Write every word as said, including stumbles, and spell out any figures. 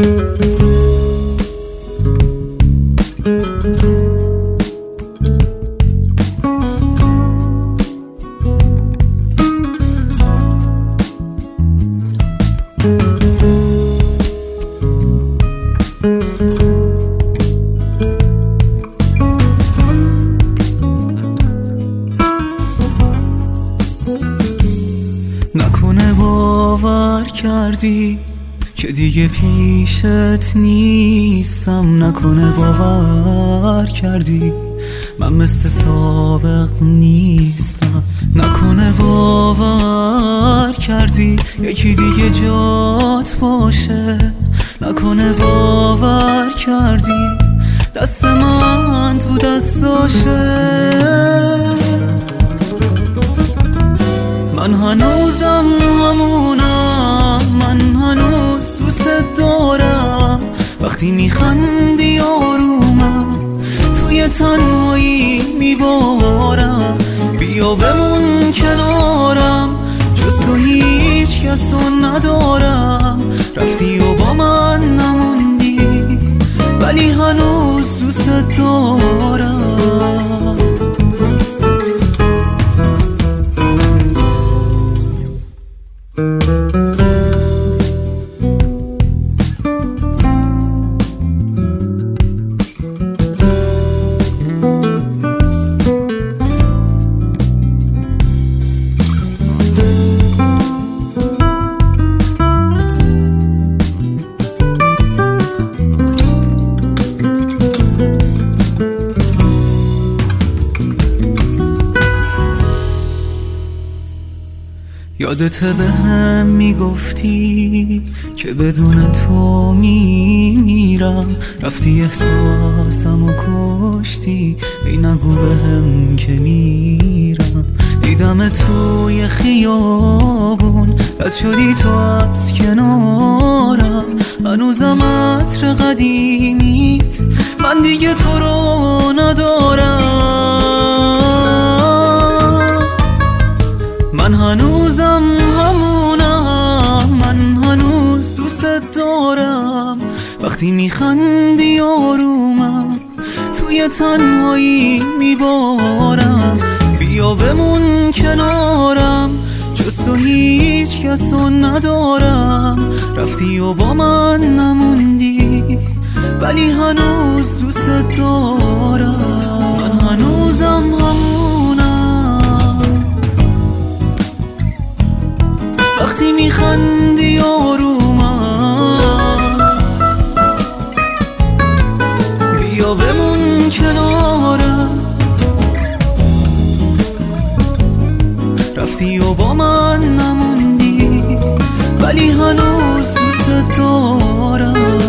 نکنه باور کردی که دیگه پیشت نیستم، نکنه باور کردی من مثل سابق نیستم، نکنه باور کردی یکی دیگه جات باشه، نکنه باور کردی دست من تو دستاشه. من هنوزم همونم، من هنوز دوست دارم، وقتی میخندی آرومم توی تنهایی میبارم. بیا بمون کنارم، جز تو هیچ کسو ندارم، رفتی و با من نموندی ولی هنوز دوست دارم. یادت به هم میگفتی که بدون تو میمیرم، رفتی احساسمو کشتی، ای نگو به هم که میرم. دیدم توی خیابون رد شدی تو از کنارم، هنوزم عطر قدیمیت من دیگه تو رو ندارم. من هنوزم همونم، من هنوز دوست دارم، وقتی میخندی آرومم توی تنهایی میبارم. بیا بمون کنارم، جز تو هیچ کسو ندارم، رفتی و با من نموندی ولی هنوز دوست دارم. من هنوزم همونم، وقتی میخندی آرومم. بیا بمون کنارم، رفتی و با من نموندی ولی هنوز دوست دارم.